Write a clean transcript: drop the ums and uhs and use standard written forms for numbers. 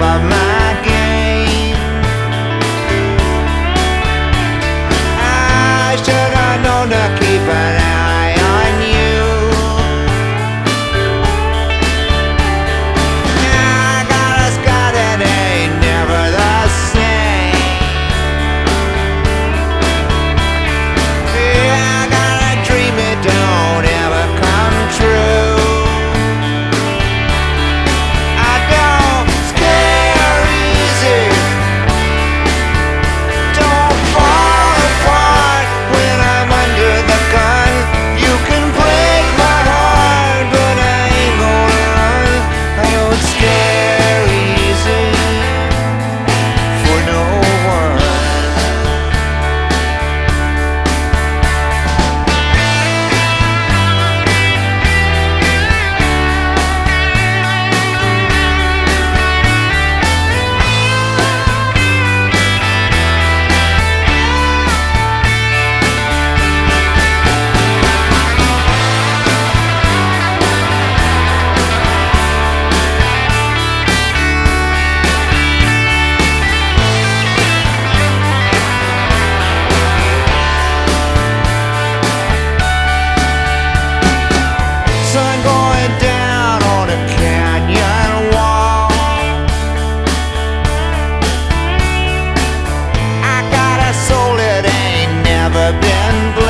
of my game. I should have known to keep an eye on you. I got a sky that ain't never the same. Yeah, I got a dream it don't ever come true. I don't scare easy, don't fall apart when I'm under the gun. You can break my heart, but I ain't gonna run. I don't scare easy for no one. Sun going down on a canyon wall. I got a soul that ain't never been